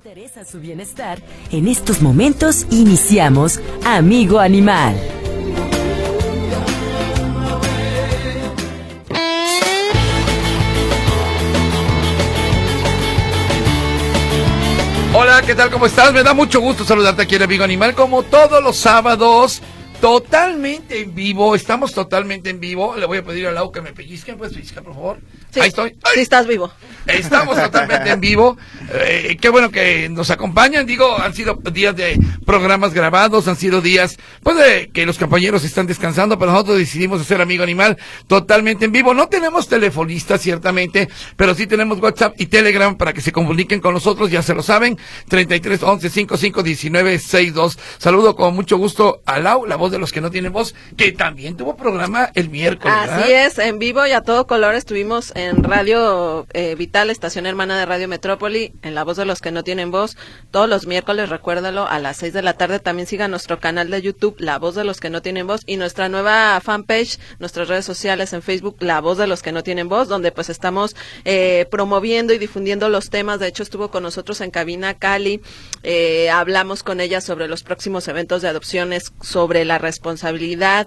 interesa su bienestar, en estos momentos iniciamos Amigo Animal. Hola, ¿qué tal? ¿Cómo estás? Me da mucho gusto saludarte aquí en Amigo Animal, como todos los sábados, totalmente en vivo. Estamos totalmente en vivo. Le voy a pedir a Lau que me pellizquen. ¿Puedes pellizcar, por favor? Sí, ahí estoy. ¡Ay! Sí, estás vivo. Estamos totalmente en vivo. Qué bueno que nos acompañan. Digo, han sido días de programas grabados, han sido días, pues, de que los compañeros están descansando, pero nosotros decidimos hacer Amigo Animal totalmente en vivo. No tenemos telefonistas, ciertamente, pero sí tenemos WhatsApp y Telegram para que se comuniquen con nosotros, ya se lo saben, 33 11 55 19 62. Saludo con mucho gusto a Lau, la voz de los que no tienen voz, que también tuvo programa el miércoles, ¿verdad? Así es, en vivo y a todo color estuvimos en Radio Vital, estación hermana de Radio Metrópoli, en La Voz de los que no tienen voz, todos los miércoles, recuérdalo, a las 6 de la tarde. También siga nuestro canal de YouTube, La Voz de los que no tienen voz, y nuestra nueva fanpage, nuestras redes sociales en Facebook, La Voz de los que no tienen voz, donde pues estamos promoviendo y difundiendo los temas. De hecho, estuvo con nosotros en cabina Cali, hablamos con ella sobre los próximos eventos de adopciones, sobre la responsabilidad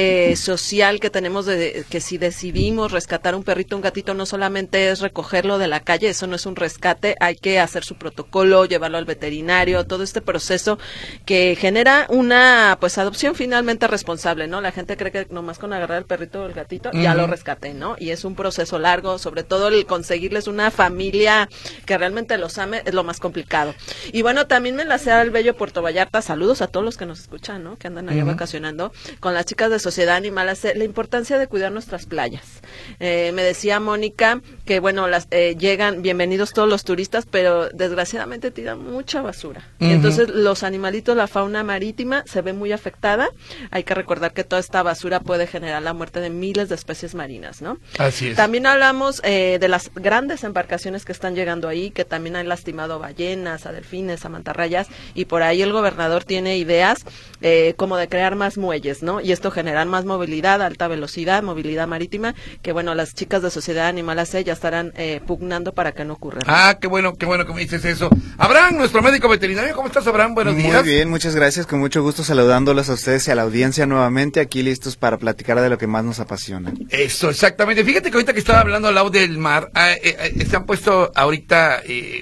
social que tenemos de que si decidimos rescatar un perrito, un gatito, no solamente es recogerlo de la calle, eso no es un rescate, hay que hacer su protocolo, llevarlo al veterinario, todo este proceso que genera una pues adopción finalmente responsable, ¿no? La gente cree que nomás con agarrar el perrito o el gatito ya lo rescaté, ¿no? Y es un proceso largo, sobre todo el conseguirles una familia que realmente los ame es lo más complicado. Y bueno, también me enlacé al bello Puerto Vallarta, saludos a todos los que nos escuchan, ¿no? Que andan allá vacacionando, con las chicas de Sociedad Animal, la importancia de cuidar nuestras playas. Me decía Mónica que bueno, llegan, bienvenidos todos los turistas, pero desgraciadamente tiran mucha basura. Entonces los animalitos, la fauna marítima se ve muy afectada. Hay que recordar que toda esta basura puede generar la muerte de miles de especies marinas, ¿no? Así es. También hablamos de las grandes embarcaciones que están llegando ahí, que también han lastimado a ballenas, a delfines, a mantarrayas, y por ahí el gobernador tiene ideas como de crear más muelles, ¿no? Y esto generar más movilidad, alta velocidad, movilidad marítima, que bueno, las chicas de Sociedad Animal AC ya estarán pugnando para que no ocurra. Ah, qué bueno que me dices eso. Abraham, nuestro médico veterinario, ¿cómo estás, Abraham? Buenos días. Muy bien, muchas gracias, con mucho gusto saludándolos a ustedes y a la audiencia nuevamente, aquí listos para platicar de lo que más nos apasiona. Eso, exactamente. Fíjate que ahorita que estaba hablando al lado del mar, se han puesto ahorita,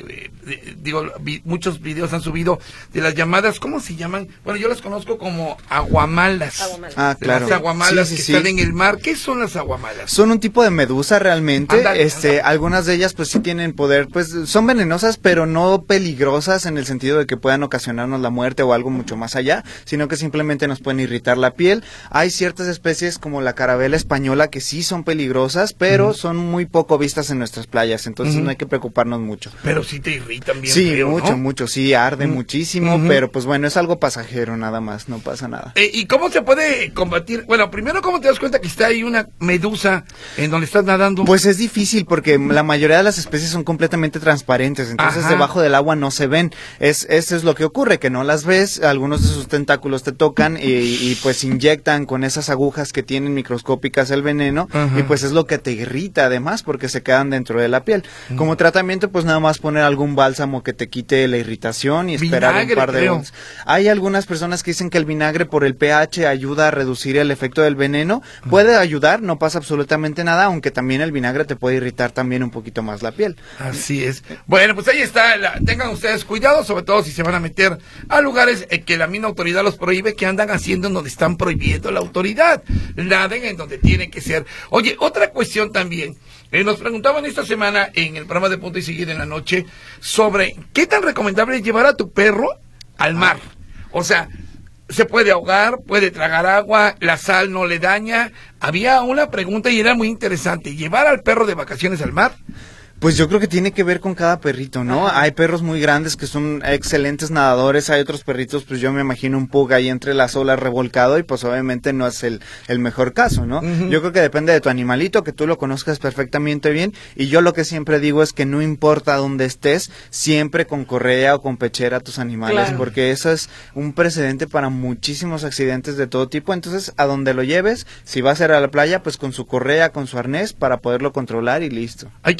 muchos videos han subido de las llamadas, ¿cómo se llaman? Bueno, yo las conozco como aguamalas. Ah, claro. Las aguamalas sí, que sí, están en el mar. ¿Qué son las aguamalas? Son un tipo de medusa realmente. Ándale. Algunas de ellas pues sí tienen poder, pues son venenosas, pero no peligrosas en el sentido de que puedan ocasionarnos la muerte o algo mucho más allá, sino que simplemente nos pueden irritar la piel. Hay ciertas especies como la carabela española que sí son peligrosas, pero son muy poco vistas en nuestras playas, entonces no hay que preocuparnos mucho. Pero sí te irritan bien. Sí, feo, mucho, ¿no? mucho, sí, arde muchísimo, pero pues bueno, es algo pasajero nada más, no pasa nada. ¿Y cómo se puede combatir? Bueno, primero, ¿cómo te das cuenta que está ahí una medusa en donde estás nadando? Pues es difícil porque la mayoría de las especies son completamente transparentes, entonces debajo del agua no se ven. Eso es lo que ocurre, que no las ves, algunos de sus tentáculos te tocan y pues inyectan con esas agujas que tienen microscópicas el veneno y pues es lo que te irrita además porque se quedan dentro de la piel. Como tratamiento pues nada más poner algún bálsamo que te quite la irritación y esperar vinagre, un par de creo. horas. Hay algunas personas que dicen que el vinagre por el pH ayuda a reducir el efecto del veneno. Puede ayudar, no pasa absolutamente nada, aunque también el vinagre te puede irritar también un poquito más la piel. Así es. Bueno, pues ahí está. Tengan ustedes cuidado, sobre todo si se van a meter a lugares que la misma autoridad los prohíbe, que andan haciendo en donde están prohibiendo la autoridad. Naden en donde tienen que ser. Oye, otra cuestión también. Nos preguntaban esta semana en el programa de Punto y Seguida en la noche sobre qué tan recomendable es llevar a tu perro al mar. O sea, se puede ahogar, puede tragar agua, la sal no le daña. Había una pregunta y era muy interesante. ¿Llevar al perro de vacaciones al mar? Pues yo creo que tiene que ver con cada perrito, ¿no? Hay perros muy grandes que son excelentes nadadores, hay otros perritos, pues yo me imagino un pug ahí entre las olas revolcado y pues obviamente no es el mejor caso, ¿no? Yo creo que depende de tu animalito, que tú lo conozcas perfectamente bien, y yo lo que siempre digo es que no importa dónde estés, siempre con correa o con pechera a tus animales, porque eso es un precedente para muchísimos accidentes de todo tipo. Entonces a donde lo lleves, si va a ser a la playa, pues con su correa, con su arnés para poderlo controlar y listo. Hay quien lo suelta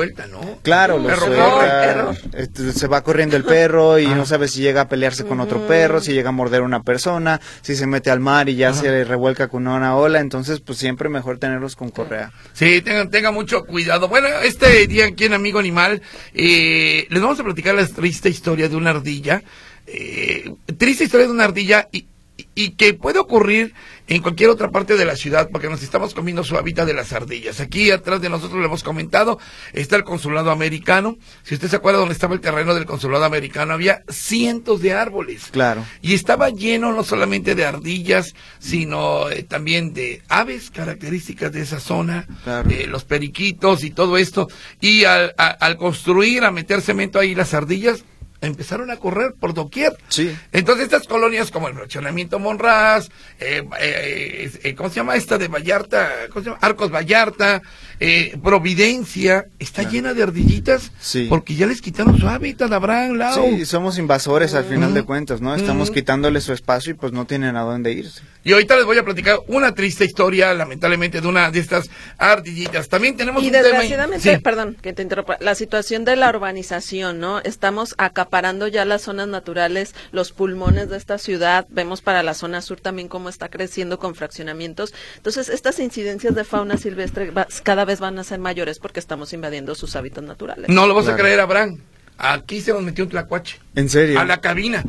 suelta, ¿no? Claro, El lo perro suelta, corre. se va corriendo el perro y no sabe si llega a pelearse con otro perro, si llega a morder a una persona, si se mete al mar y ya se revuelca con una ola, entonces pues siempre mejor tenerlos con correa. Sí, tenga mucho cuidado. Bueno, este día aquí en Amigo Animal, les vamos a platicar la triste historia de una ardilla, y que puede ocurrir en cualquier otra parte de la ciudad, porque nos estamos comiendo su hábitat de las ardillas. Aquí atrás de nosotros, lo hemos comentado, está el consulado americano. Si usted se acuerda donde estaba el terreno del consulado americano, había cientos de árboles. Claro. Y estaba lleno no solamente de ardillas, sino también de aves características de esa zona, Claro. Los periquitos y todo esto. Y al construir, a meter cemento ahí, las ardillas empezaron a correr por doquier. Sí. Entonces estas colonias como el Fraccionamiento Monraz, ¿cómo se llama esta de Vallarta? ¿Cómo se llama? Arcos Vallarta, Providencia, está llena de ardillitas, Sí. porque ya les quitaron su hábitat, Abraham, Lau. Sí, somos invasores al final de cuentas, ¿no? Estamos quitándole su espacio y pues no tienen a dónde irse. Y ahorita les voy a platicar una triste historia, lamentablemente, de una de estas ardillitas. También tenemos Y un tema... desgraciadamente, Sí. perdón que te interrumpa, la situación de la urbanización, ¿no? Estamos acaparando ya las zonas naturales, los pulmones de esta ciudad. Vemos para la zona sur también cómo está creciendo con fraccionamientos. Entonces, estas incidencias de fauna silvestre cada vez van a ser mayores porque estamos invadiendo sus hábitats naturales. No lo vas a Claro. creer, Abraham. Aquí se nos metió un tlacuache. ¿En serio? A la cabina.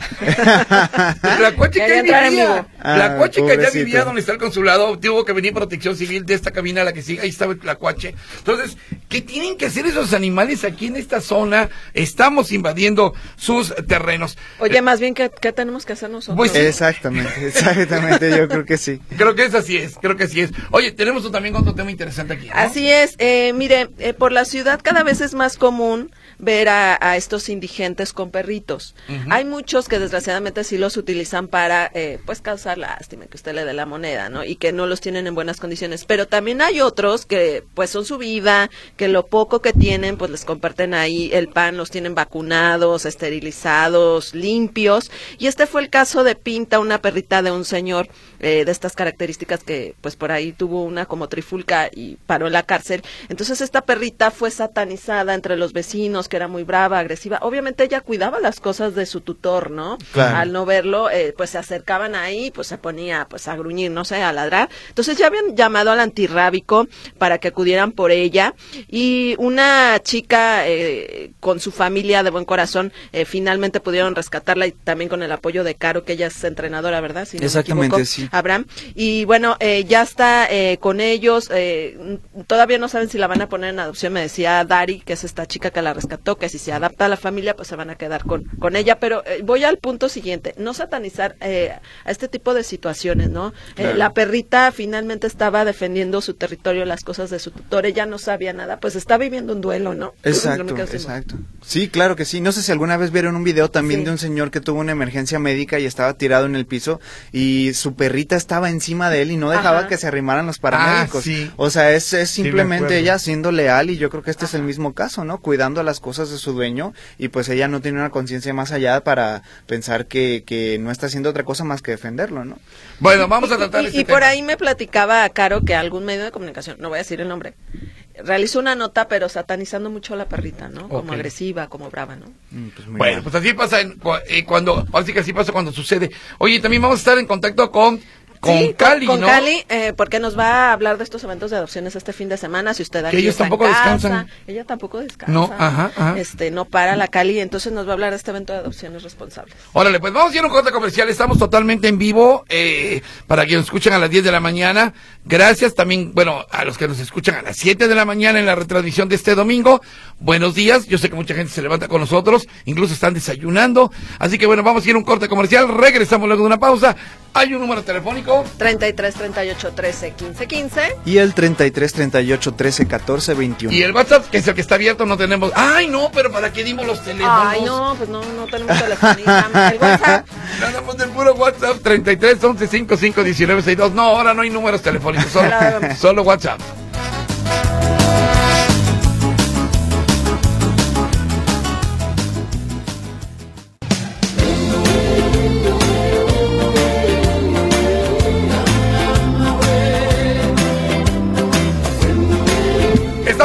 El tlacuache que Quería ahí entrar en vivía. vivo. Tlacuache que allá pobrecito. vivía donde está el consulado. Tuvo que venir Protección Civil de esta cabina a la que sigue. Ahí estaba el tlacuache. Entonces, ¿qué tienen que hacer esos animales aquí en esta zona? Estamos invadiendo sus terrenos. Oye, más bien, ¿qué tenemos que hacer nosotros? Pues sí. Exactamente, yo creo que sí. Creo que así es. Oye, tenemos también otro tema interesante aquí, ¿no? Así es, mire, por la ciudad cada vez es más común ver a estos indigentes con perritos. Hay muchos que desgraciadamente sí los utilizan para, pues, causar lástima, que usted le dé la moneda, ¿no? Y que no los tienen en buenas condiciones. Pero también hay otros que, pues, son su vida, que lo poco que tienen, pues, les comparten ahí el pan, los tienen vacunados, esterilizados, limpios. Y este fue el caso de Pinta, una perrita de un señor de estas características que, pues, por ahí tuvo una como trifulca y paró en la cárcel. Entonces, esta perrita fue satanizada entre los vecinos, que era muy brava, agresiva. Obviamente ella cuidaba las cosas de su tutor, ¿no? Claro. Al no verlo, pues se acercaban ahí, pues se ponía pues a gruñir, no sé, a ladrar. Entonces ya habían llamado al antirrábico para que acudieran por ella, y una chica con su familia de buen corazón finalmente pudieron rescatarla, y también con el apoyo de Caro, que ella es entrenadora, ¿verdad? Si no me Exactamente, equivoco, sí. Abraham. Y bueno, ya está con ellos, todavía no saben si la van a poner en adopción, me decía Dari, que es esta chica que la rescató, que si se adapta a la familia, pues se van a quedar con ella. Pero voy al punto siguiente, no satanizar a este tipo de situaciones, ¿no? Claro. La perrita finalmente estaba defendiendo su territorio, las cosas de su tutor, ella no sabía nada, pues está viviendo un duelo, ¿no? Exacto. Sí, claro que sí. No sé si alguna vez vieron un video también Sí. de un señor que tuvo una emergencia médica y estaba tirado en el piso y su perrita estaba encima de él y no dejaba Ajá. que se arrimaran los paramédicos. Sí. O sea, es me simplemente acuerdo. ella siendo leal, y yo creo que este es el mismo caso, ¿no? Cuidando las cosas de su dueño, y pues ella no tiene una conciencia más allá para pensar que no está haciendo otra cosa más que defenderlo, ¿no? Bueno, vamos a tratar este Y por tema. ahí me platicaba Caro que algún medio de comunicación, no voy a decir el nombre, realizó una nota, pero satanizando mucho a la perrita, ¿no? Como Ok. agresiva, como brava, ¿no? Pues muy Bueno, mal. pues así pasa cuando, así que así pasa cuando sucede. Oye, también vamos a estar en contacto con Sí, Cali, con ¿no? Cali, porque nos va a hablar de estos eventos de adopciones este fin de semana. Si usted aquí ellos está en tampoco casa, descansan. ella tampoco descansa. No, ajá. No para la Cali, entonces nos va a hablar de este evento de adopciones responsables. Órale, pues vamos a ir a un corte comercial, estamos totalmente en vivo, para que nos escuchen a las 10 de la mañana. Gracias también, bueno, a los que nos escuchan a las 7 de la mañana en la retransmisión de este domingo. Buenos días, yo sé que mucha gente se levanta con nosotros, incluso están desayunando. Así que bueno, vamos a ir a un corte comercial, regresamos luego de una pausa. Hay un número telefónico. 33 38 13 15 15. Y el 33 38 13 14 21. Y el WhatsApp, que es el que está abierto, no tenemos... Ay, no, pero ¿para qué dimos los teléfonos? Ay, no, pues no tenemos telefonista. El WhatsApp. Nada más del puro WhatsApp, 33 11 55 19 62. No, ahora no hay números telefónicos, solo WhatsApp.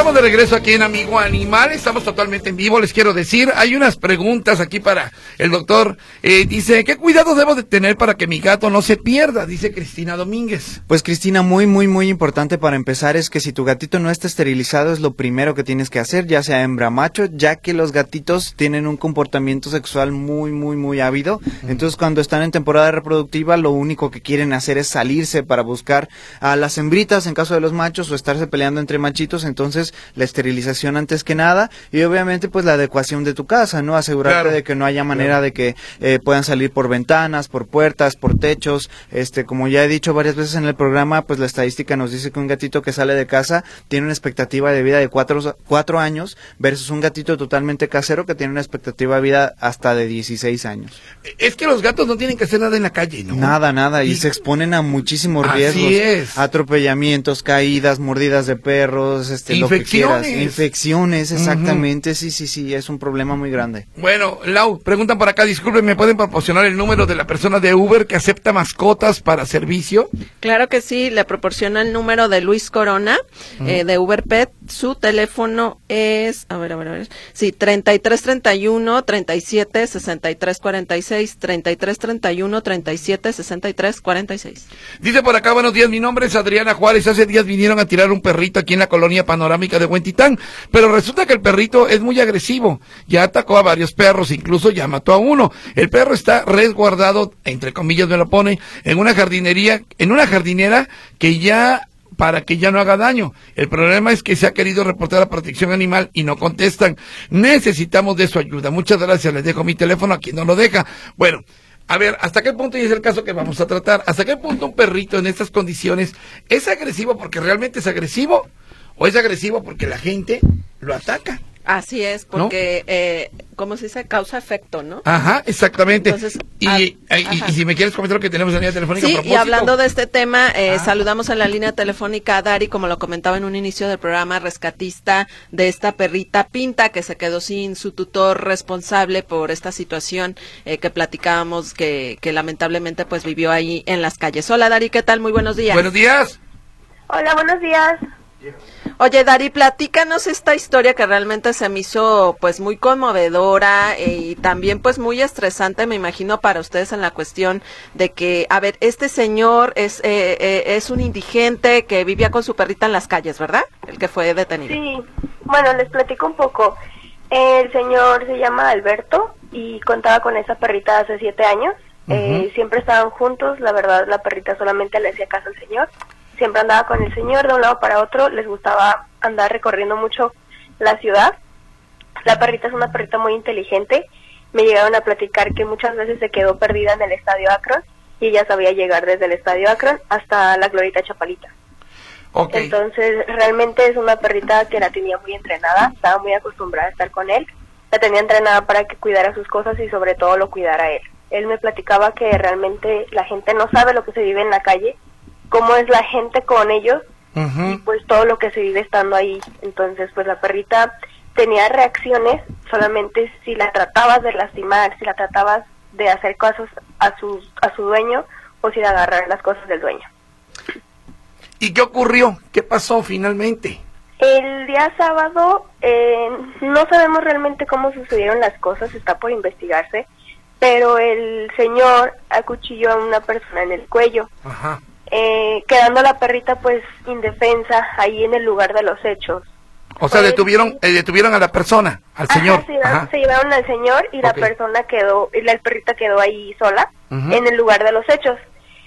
estamos de regreso aquí en Amigo Animal, estamos totalmente en vivo, les quiero decir, hay unas preguntas aquí para el doctor, dice, ¿qué cuidado debo de tener para que mi gato no se pierda? Dice Cristina Domínguez. Pues Cristina, muy importante para empezar es que si tu gatito no está esterilizado es lo primero que tienes que hacer, ya sea hembra o macho, ya que los gatitos tienen un comportamiento sexual muy ávido, entonces cuando están en temporada reproductiva lo único que quieren hacer es salirse para buscar a las hembritas en caso de los machos o estarse peleando entre machitos. Entonces la esterilización antes que nada y obviamente pues la adecuación de tu casa, ¿no? Asegurarte de que no haya manera de que puedan salir por ventanas, por puertas, por techos, como ya he dicho varias veces en el programa, pues la estadística nos dice que un gatito que sale de casa tiene una expectativa de vida de 4 años versus un gatito totalmente casero que tiene una expectativa de vida hasta de 16 años. Es que los gatos no tienen que hacer nada en la calle, ¿no? Nada, y se exponen a muchísimos riesgos, atropellamientos, caídas, mordidas de perros, infecciones, exactamente, sí, es un problema muy grande. Bueno, Lau, preguntan por acá, disculpen, ¿me pueden proporcionar el número de la persona de Uber que acepta mascotas para servicio? Claro que sí, le proporciona el número de Luis Corona, de Uber Pet, su teléfono es, sí, 3331 37 63 46, 3331 37 63 46. Dice por acá, buenos días, mi nombre es Adriana Juárez, hace días vinieron a tirar un perrito aquí en la colonia panorámica de Huentitán, pero resulta que el perrito es muy agresivo, ya atacó a varios perros, incluso ya mató a uno. El perro está resguardado, entre comillas me lo pone, en una jardinera que ya, para que ya no haga daño. El problema es que se ha querido reportar a Protección Animal y no contestan. Necesitamos de su ayuda. Muchas gracias, les dejo mi teléfono a quien no lo deja. Bueno, a ver, ¿hasta qué punto, y es el caso que vamos a tratar, hasta qué punto un perrito en estas condiciones es agresivo porque realmente es agresivo o es agresivo porque la gente lo ataca? Así es, porque, ¿no? ¿Cómo se dice? Causa-efecto, ¿no? Ajá, exactamente. Entonces, y si me quieres comentar lo que tenemos en la línea telefónica. Sí, a propósito. Y hablando de este tema, saludamos en la línea telefónica a Dari, como lo comentaba en un inicio del programa, rescatista de esta perrita Pinta, que se quedó sin su tutor responsable por esta situación que platicábamos, que lamentablemente pues vivió ahí en las calles. Hola Dari, ¿qué tal? Muy buenos días. Buenos días. Hola, buenos días. Oye, Dari, platícanos esta historia que realmente se me hizo pues muy conmovedora y también pues muy estresante, me imagino, para ustedes en la cuestión de que, a ver, este señor es un indigente que vivía con su perrita en las calles, ¿verdad? El que fue detenido. Sí, bueno, les platico un poco. El señor se llama Alberto y contaba con esa perrita hace 7 años. Siempre estaban juntos, la verdad la perrita solamente le hacía caso al señor. Siempre andaba con el señor de un lado para otro, les gustaba andar recorriendo mucho la ciudad. La perrita es una perrita muy inteligente, me llegaron a platicar que muchas veces se quedó perdida en el Estadio Akron y ella sabía llegar desde el Estadio Akron hasta la Glorieta Chapalita. Okay. Entonces realmente es una perrita que la tenía muy entrenada, estaba muy acostumbrada a estar con él, la tenía entrenada para que cuidara sus cosas y sobre todo lo cuidara a él. Él me platicaba que realmente la gente no sabe lo que se vive en la calle, cómo es la gente con ellos y pues todo lo que se vive estando ahí. Entonces pues la perrita tenía reacciones solamente si la tratabas de lastimar, si la tratabas de hacer cosas a su dueño o si de agarrar las cosas del dueño. ¿Y qué ocurrió? ¿Qué pasó finalmente? El día sábado no sabemos realmente cómo sucedieron las cosas, está por investigarse, pero el señor acuchilló a una persona en el cuello. Ajá. Quedando la perrita pues indefensa ahí en el lugar de los hechos. O sea, detuvieron a la persona, al señor. Se llevaron al señor y la persona la perrita quedó ahí sola en el lugar de los hechos.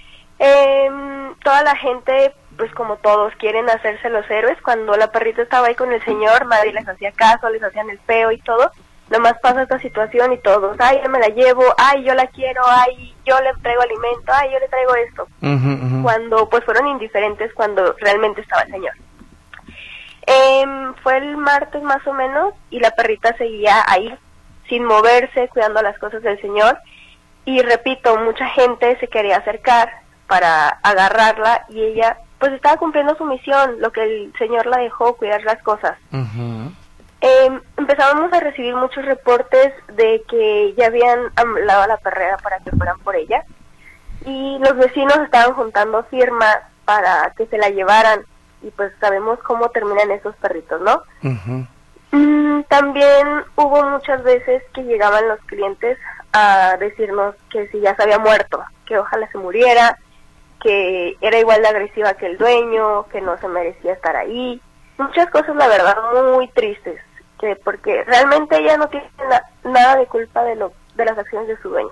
Toda la gente, pues como todos, quieren hacerse los héroes. Cuando la perrita estaba ahí con el señor, nadie les hacía caso, les hacían el feo y todo. Nomás pasa esta situación y todos, ay, yo me la llevo, ay, yo la quiero, ay, yo le traigo alimento, ay, yo le traigo esto. Cuando pues fueron indiferentes cuando realmente estaba el señor. Fue el martes más o menos y la perrita seguía ahí, sin moverse, cuidando las cosas del señor. Y repito, mucha gente se quería acercar para agarrarla y ella pues estaba cumpliendo su misión, lo que el señor la dejó, cuidar las cosas. Empezábamos a recibir muchos reportes de que ya habían hablado a la perrera para que fueran por ella y los vecinos estaban juntando firmas para que se la llevaran. y pues sabemos cómo terminan esos perritos, ¿no? Ujú. También hubo muchas veces que llegaban los clientes a decirnos que si ya se había muerto, que ojalá se muriera, que era igual de agresiva que el dueño, que no se merecía estar ahí. Muchas cosas, la verdad, muy tristes, que porque realmente ella no tiene nada de culpa de las acciones de su dueño.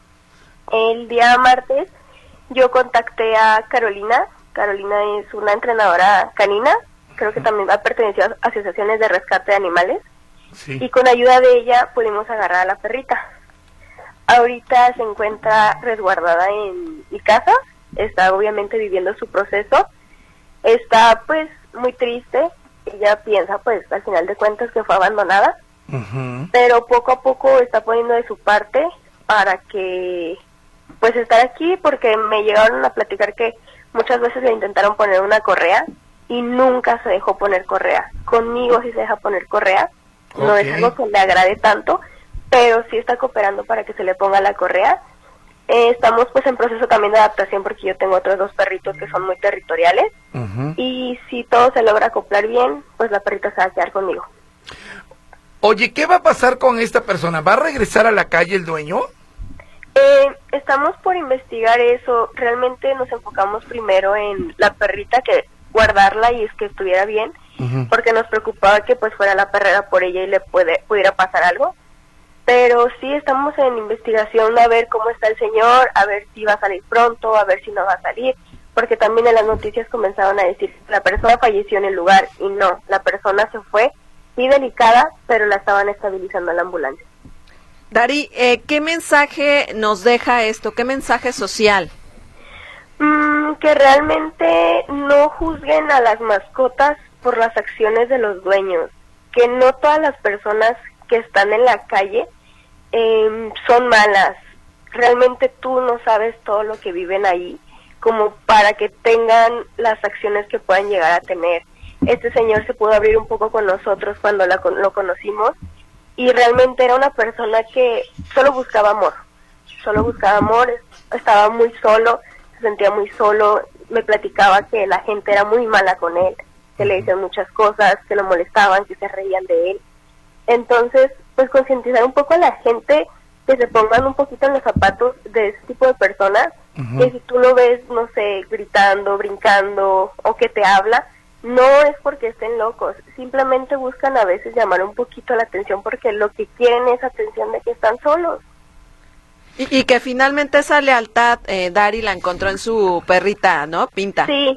El día martes yo contacté a Carolina. Carolina es una entrenadora canina, creo que también ha pertenecido a asociaciones de rescate de animales, Sí. y con ayuda de ella pudimos agarrar a la perrita. Ahorita se encuentra resguardada en mi casa, está obviamente viviendo su proceso, está pues muy triste, ella piensa pues al final de cuentas que fue abandonada, Ujú. pero poco a poco está poniendo de su parte para que pues estar aquí, porque me llegaron a platicar que muchas veces le intentaron poner una correa y nunca se dejó poner correa. Conmigo sí se deja poner correa, no es Ok. algo que le agrade tanto, pero sí está cooperando para que se le ponga la correa. Estamos pues en proceso también de adaptación porque yo tengo otros 2 perritos que son muy territoriales, Ujú. y si todo se logra acoplar bien, pues la perrita se va a quedar conmigo. Oye, ¿qué va a pasar con esta persona? ¿Va a regresar a la calle el dueño? Estamos por investigar eso. Realmente nos enfocamos primero en la perrita, que guardarla y es que estuviera bien, Ujú. porque nos preocupaba que pues fuera la perrera por ella y le pudiera pasar algo. Pero sí estamos en investigación a ver cómo está el señor, a ver si va a salir pronto, a ver si no va a salir, porque también en las noticias comenzaron a decir que la persona falleció en el lugar, y no, la persona se fue, sí delicada, pero la estaban estabilizando en la ambulancia. Dari, ¿qué mensaje nos deja esto? ¿Qué mensaje social? Que realmente no juzguen a las mascotas por las acciones de los dueños, que no todas las personas que están en la calle son malas. Realmente tú no sabes todo lo que viven ahí, como para que tengan las acciones que puedan llegar a tener. Este señor se pudo abrir un poco con nosotros cuando lo conocimos, y realmente era una persona que solo buscaba amor, estaba muy solo, se sentía muy solo, me platicaba que la gente era muy mala con él, que le decían muchas cosas, que lo molestaban, que se reían de él. Entonces, pues concientizar un poco a la gente, que se pongan un poquito en los zapatos de ese tipo de personas, que si tú lo ves, no sé, gritando, brincando o que te habla, no es porque estén locos, simplemente buscan a veces llamar un poquito la atención porque lo que quieren es atención de que están solos. Y que finalmente esa lealtad, Dari la encontró en su perrita, ¿no? Pinta. Sí.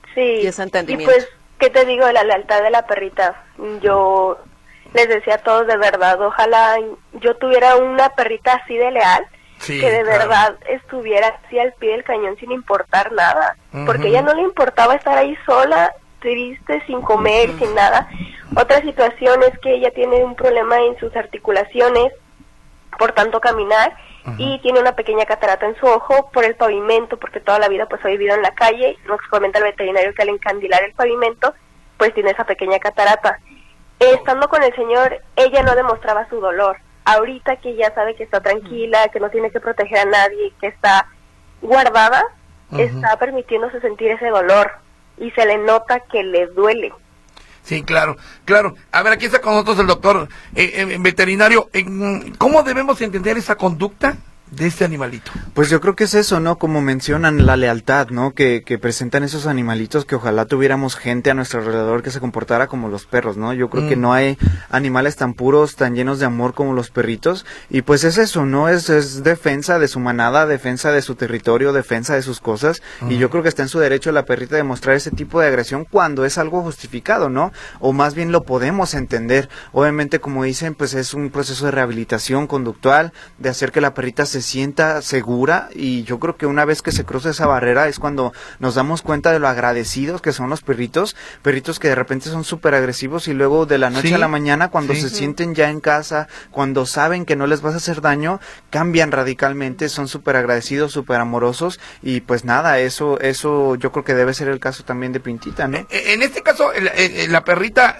Y ese entendimiento. Y pues, ¿qué te digo de la lealtad de la perrita? Yo les decía a todos, de verdad, ojalá yo tuviera una perrita así de leal, Sí, que de claro. verdad estuviera así al pie del cañón sin importar nada, Ujú. porque a ella no le importaba estar ahí sola, triste, sin comer, sin nada. Otra situación es que ella tiene un problema en sus articulaciones por tanto caminar, y tiene una pequeña catarata en su ojo por el pavimento, porque toda la vida pues ha vivido en la calle. Nos comenta el veterinario que al encandilar el pavimento pues tiene esa pequeña catarata. Estando con el señor, ella no demostraba su dolor. Ahorita que ya sabe que está tranquila, que no tiene que proteger a nadie, que está guardada, está permitiéndose sentir ese dolor, y se le nota que le duele. Sí, claro, claro. A ver, aquí está con nosotros el doctor veterinario. ¿Cómo debemos entender esa conducta de este animalito? Pues yo creo que es eso, ¿no? Como mencionan, la lealtad, ¿no? Que presentan esos animalitos, que ojalá tuviéramos gente a nuestro alrededor que se comportara como los perros, ¿no? Yo creo que no hay animales tan puros, tan llenos de amor como los perritos, y pues es eso, ¿no? Es defensa de su manada, defensa de su territorio, defensa de sus cosas, y yo creo que está en su derecho la perrita de mostrar ese tipo de agresión cuando es algo justificado, ¿no? O más bien lo podemos entender. Obviamente, como dicen, pues es un proceso de rehabilitación conductual, de hacer que la perrita se sienta segura, y yo creo que una vez que se cruza esa barrera es cuando nos damos cuenta de lo agradecidos que son los perritos que de repente son súper agresivos, y luego de la noche Sí, a la mañana, cuando sí. se sienten ya en casa, cuando saben que no les vas a hacer daño, cambian radicalmente, son súper agradecidos, súper amorosos, y pues nada, eso yo creo que debe ser el caso también de Pintita, ¿no? En este caso, la perrita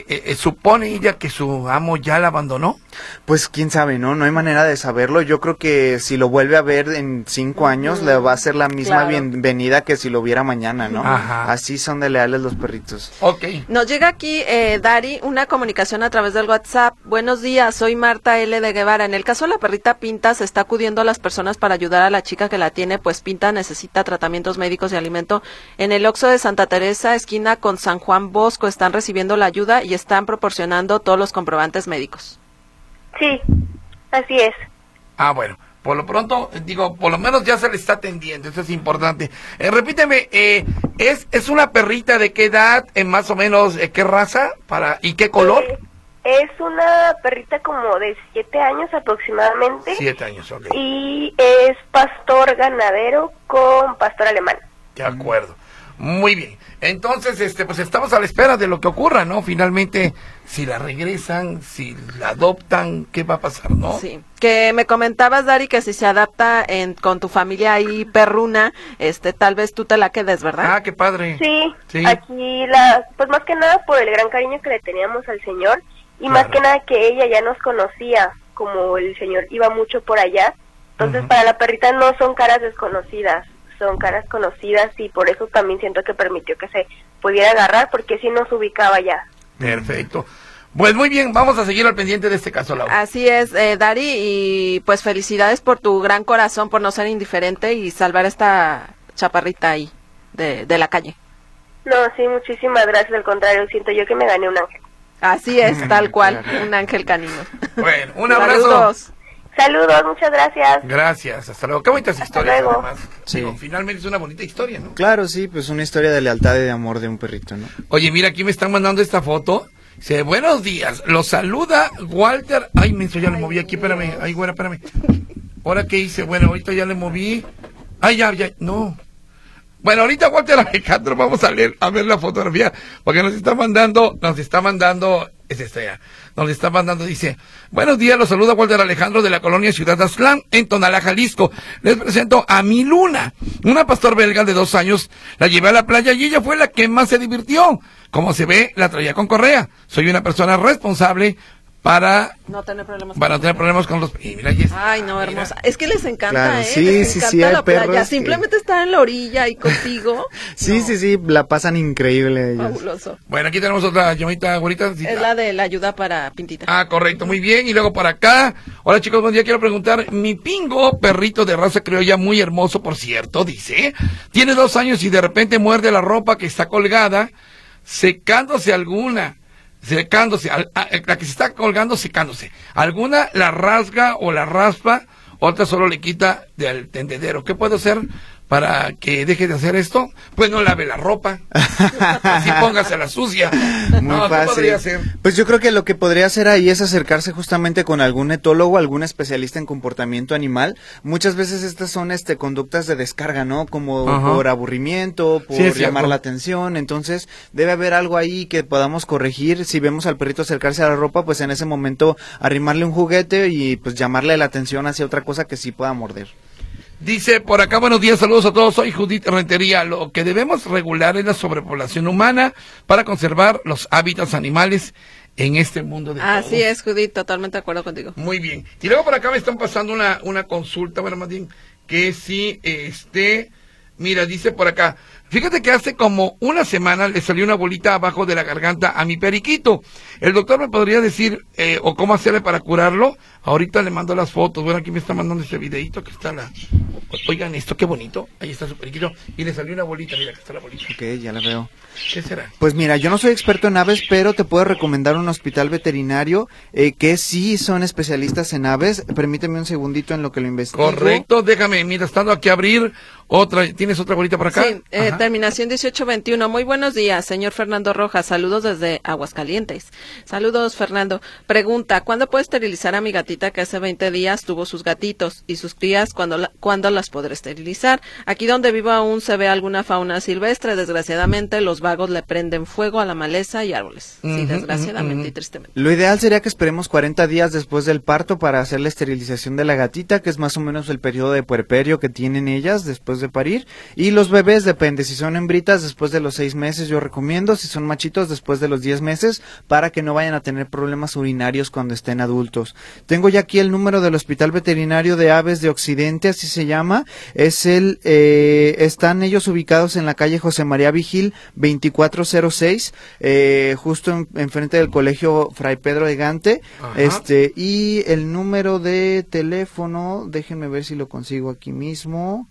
supone ella que su amo ya la abandonó. Pues quién sabe, ¿no? No hay manera de saberlo. Yo creo que que si lo vuelve a ver en 5 años, le va a hacer la misma Claro. bienvenida que si lo viera mañana, ¿no? Ajá. Así son de leales los perritos. Ok. Nos llega aquí, Dari, una comunicación a través del WhatsApp. Buenos días, soy Marta L. de Guevara. En el caso de la perrita Pinta, se está acudiendo a las personas para ayudar a la chica que la tiene, pues Pinta necesita tratamientos médicos y alimento. En el Oxxo de Santa Teresa, esquina con San Juan Bosco, están recibiendo la ayuda y están proporcionando todos los comprobantes médicos. Sí, así es. Ah, bueno. Por lo pronto, digo, por lo menos ya se le está atendiendo, eso es importante. Repíteme, ¿es una perrita de qué edad, más o menos, qué raza y qué color? Es una perrita como de 7 años aproximadamente. 7 años, ok. Y es pastor ganadero con pastor alemán. De acuerdo. Muy bien. Entonces, pues estamos a la espera de lo que ocurra, ¿no? Finalmente, si la regresan, si la adoptan, ¿qué va a pasar, no? Sí, que me comentabas, Dari, que si se adapta con tu familia ahí perruna, tal vez tú te la quedes, ¿verdad? Ah, qué padre. Sí, Sí. aquí pues más que nada por el gran cariño que le teníamos al señor y Claro. más que nada que ella ya nos conocía, como el señor iba mucho por allá, entonces Ujú. para la perrita no son caras desconocidas, son caras conocidas y por eso también siento que permitió que se pudiera agarrar porque sí nos ubicaba ya. Perfecto. Pues muy bien, vamos a seguir al pendiente de este caso, Laura. Así es, Dari, y pues felicidades por tu gran corazón, por no ser indiferente y salvar a esta chaparrita ahí de la calle. No, sí, muchísimas gracias, al contrario, siento yo que me gané un ángel. Así es, tal cual, un ángel canino. Bueno, un abrazo. Saludos. Saludos, muchas gracias. Gracias, hasta luego. Qué bonitas historias, luego. además. Sí. Digo, finalmente es una bonita historia, ¿no? Claro, sí, pues una historia de lealtad y de amor de un perrito, ¿no? Oye, mira, aquí me están mandando esta foto. Dice, buenos días, los saluda Walter. Ay, menso, ya le moví aquí, espérame. Ay, güera, espérame. ¿Ahora qué hice? Bueno, ahorita ya le moví. Ay, ya, no. Bueno, ahorita Walter Alejandro, vamos a ver la fotografía, porque nos está mandando, es esta ya, nos está mandando, dice, buenos días, los saluda Walter Alejandro de la colonia Ciudad Aztlán, en Tonalá, Jalisco. Les presento a mi Luna, una pastor belga de 2 años, la llevé a la playa y ella fue la que más se divirtió. Como se ve, la traía con correa. Soy una persona responsable para No tener problemas. no tener problemas con los... Y mira, ahí está, Ay, no, mira. hermosa. Es que les encanta, Claro, sí, les sí, encanta sí, hay la playa. perros que- Simplemente estar en la orilla ahí contigo. Sí, No, sí, la pasan increíble ellos. fabuloso. Bueno, aquí tenemos otra llamita, güerita. Sí, Es la de la ayuda para Pintita. Ah, correcto, muy bien. Y luego para acá. Hola chicos, buen día. Quiero preguntar, mi Pingo, perrito de raza criolla, muy hermoso, por cierto, dice, tiene 2 años y de repente muerde la ropa que está colgada, la que se está colgando secándose. Alguna la rasga o la raspa, otra solo le quita del tendedero. ¿Qué puedo hacer para que deje de hacer esto? Pues no lave la ropa, así póngase la sucia. Muy ¿Qué fácil. podría hacer? Pues yo creo que lo que podría hacer ahí es acercarse justamente con algún etólogo, algún especialista en comportamiento animal. Muchas veces estas son conductas de descarga, ¿no? Como Ajá. por aburrimiento, por Sí, es llamar cierto. la atención. Entonces debe haber algo ahí que podamos corregir. Si vemos al perrito acercarse a la ropa, pues en ese momento arrimarle un juguete y pues llamarle la atención hacia otra cosa que sí pueda morder. Dice por acá, buenos días, saludos a todos, soy Judith Rentería. Lo que debemos regular es la sobrepoblación humana para conservar los hábitats animales en este mundo de Así todos. es, Judith, totalmente de acuerdo contigo. Muy bien. Y luego por acá me están pasando una consulta, bueno, más bien, que si, mira, dice por acá, fíjate que hace como una semana le salió una bolita abajo de la garganta a mi periquito. El doctor me podría decir, o cómo hacerle para curarlo. Ahorita le mando las fotos. Bueno, aquí me está mandando este videito que está oigan esto, qué bonito. Ahí está su periquito. Y le salió una bolita, mira, que está la bolita. Ok, ya la veo. ¿Qué será? Pues mira, yo no soy experto en aves, pero te puedo recomendar un hospital veterinario que sí son especialistas en aves. Permíteme un segundito en lo que lo investigo. Correcto, déjame, mientras tanto aquí abrir otra. ¿Tienes otra bolita por acá? Sí, Ajá. terminación 1821. Muy buenos días, señor Fernando Rojas. Saludos desde Aguascalientes. Saludos, Fernando. Pregunta, ¿cuándo puedo esterilizar a mi gatita que hace 20 días tuvo sus gatitos y sus crías? ¿Cuándo las podré esterilizar? Aquí donde vivo aún se ve alguna fauna silvestre. Desgraciadamente, los vagos le prenden fuego a la maleza y árboles. Sí, Ujú, desgraciadamente ujú. y tristemente. Lo ideal sería que esperemos 40 días después del parto para hacer la esterilización de la gatita, que es más o menos el periodo de puerperio que tienen ellas después de parir. Y los bebés, depende, si son hembritas después de los 6 meses yo recomiendo, si son machitos después de los 10 meses, para que no vayan a tener problemas urinarios cuando estén adultos. Tengo ya aquí el número del Hospital Veterinario de Aves de Occidente, así se llama, están ellos ubicados en la calle José María Vigil 2406, justo enfrente del Colegio Fray Pedro de Gante. Y el número de teléfono, déjenme ver si lo consigo aquí mismo.